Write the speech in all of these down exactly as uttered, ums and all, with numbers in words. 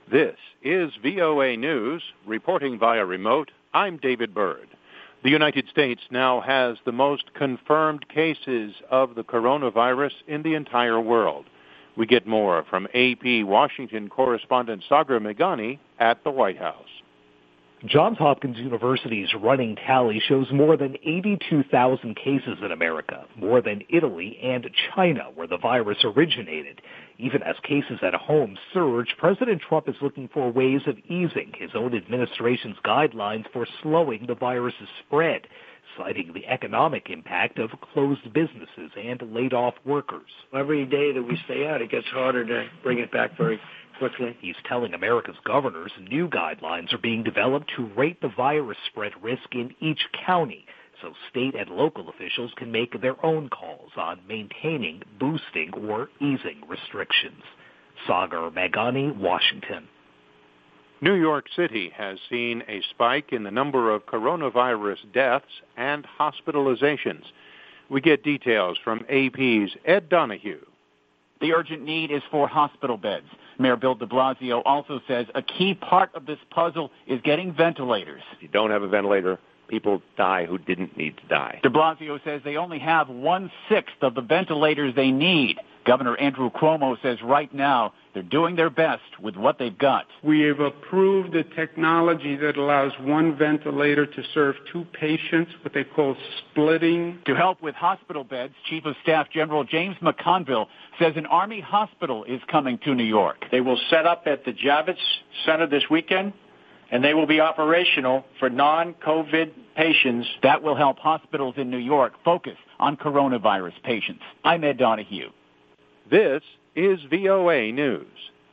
This is V O A News, reporting via remote. I'm David Byrd. The United States now has the most confirmed cases of the coronavirus in the entire world. We get more from A P Washington correspondent Sagar Meghani at the White House. Johns Hopkins University's running tally shows more than eighty-two thousand cases in America, more than Italy and China, where the virus originated. Even as cases at home surge, President Trump is looking for ways of easing his own administration's guidelines for slowing the virus's spread, citing the economic impact of closed businesses and laid-off workers. Every day that we stay out, it gets harder to bring it back very quickly. He's telling America's governors new guidelines are being developed to rate the virus spread risk in each county, so state and local officials can make their own calls on maintaining, boosting, or easing restrictions. Sagar Meghani, Washington. New York City has seen a spike in the number of coronavirus deaths and hospitalizations. We get details from A P's Ed Donahue. The urgent need is for hospital beds. Mayor Bill de Blasio also says a key part of this puzzle is getting ventilators. If you don't have a ventilator, people die who didn't need to die. De Blasio says they only have one-sixth of the ventilators they need. Governor Andrew Cuomo says right now they're doing their best with what they've got. We have approved a technology that allows one ventilator to serve two patients, what they call splitting. To help with hospital beds, Chief of Staff General James McConville says an Army hospital is coming to New York. They will set up at the Javits Center this weekend, and they will be operational for non-COVID patients. That will help hospitals in New York focus on coronavirus patients. I'm Ed Donahue. This is V O A News.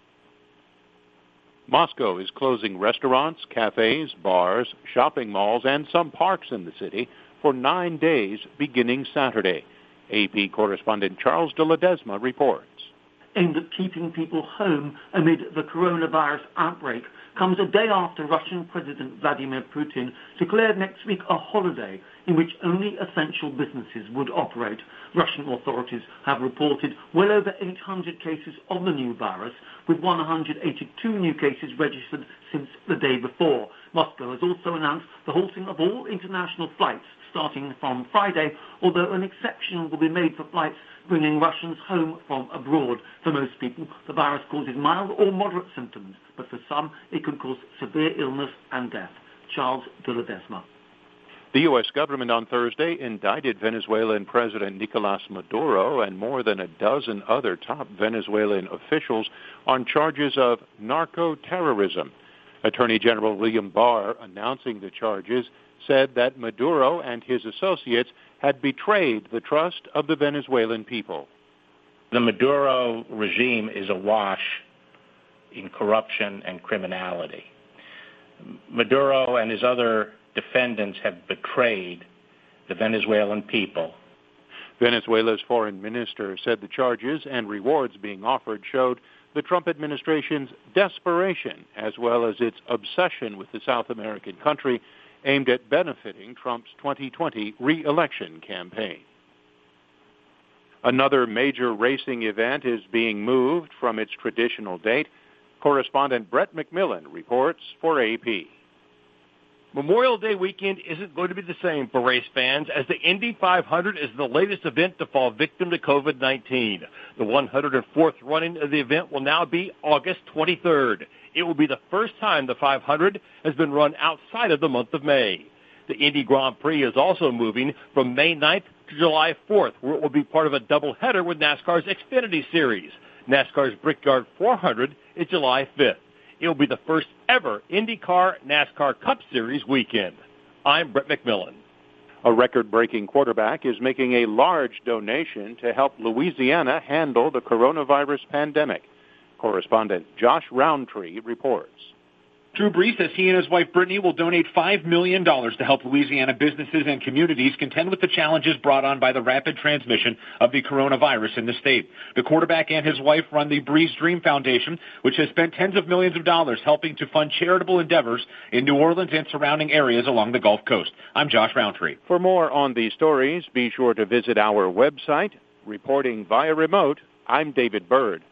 Moscow is closing restaurants, cafes, bars, shopping malls, and some parks in the city for nine days beginning Saturday. A P correspondent Charles de Ledesma reports. Aimed at keeping people home amid the coronavirus outbreak comes a day after Russian President Vladimir Putin declared next week a holiday in which only essential businesses would operate. Russian authorities have reported well over eight hundred cases of the new virus, with one hundred eighty-two new cases registered since the day before. Moscow has also announced the halting of all international flights starting from Friday, although an exception will be made for flights bringing Russians home from abroad. For most people, the virus causes mild or moderate symptoms, but for some, it can cause severe illness and death. Charles de Ledesma. The U S government on Thursday indicted Venezuelan President Nicolas Maduro and more than a dozen other top Venezuelan officials on charges of narco-terrorism. Attorney General William Barr, announcing the charges, said that Maduro and his associates had betrayed the trust of the Venezuelan people. The Maduro regime is awash in corruption and criminality. Maduro and his other defendants have betrayed the Venezuelan people. Venezuela's foreign minister said the charges and rewards being offered showed the Trump administration's desperation as well as its obsession with the South American country aimed at benefiting Trump's twenty twenty re-election campaign. Another major racing event is being moved from its traditional date. Correspondent Brett McMillan reports for A P. Memorial Day weekend isn't going to be the same for race fans, as the Indy five hundred is the latest event to fall victim to COVID nineteen. The one hundred fourth running of the event will now be August twenty-third. It will be the first time the five hundred has been run outside of the month of May. The Indy Grand Prix is also moving from May ninth to July fourth, where it will be part of a doubleheader with NASCAR's Xfinity Series. NASCAR's Brickyard four hundred is July fifth. It will be the first ever IndyCar NASCAR Cup Series weekend. I'm Brett McMillan. A record-breaking quarterback is making a large donation to help Louisiana handle the coronavirus pandemic. Correspondent Josh Roundtree reports. Drew Brees says he and his wife Brittany will donate five million dollars to help Louisiana businesses and communities contend with the challenges brought on by the rapid transmission of the coronavirus in the state. The quarterback and his wife run the Brees Dream Foundation, which has spent tens of millions of dollars helping to fund charitable endeavors in New Orleans and surrounding areas along the Gulf Coast. I'm Josh Roundtree. For more on these stories, be sure to visit our website. Reporting via remote, I'm David Byrd.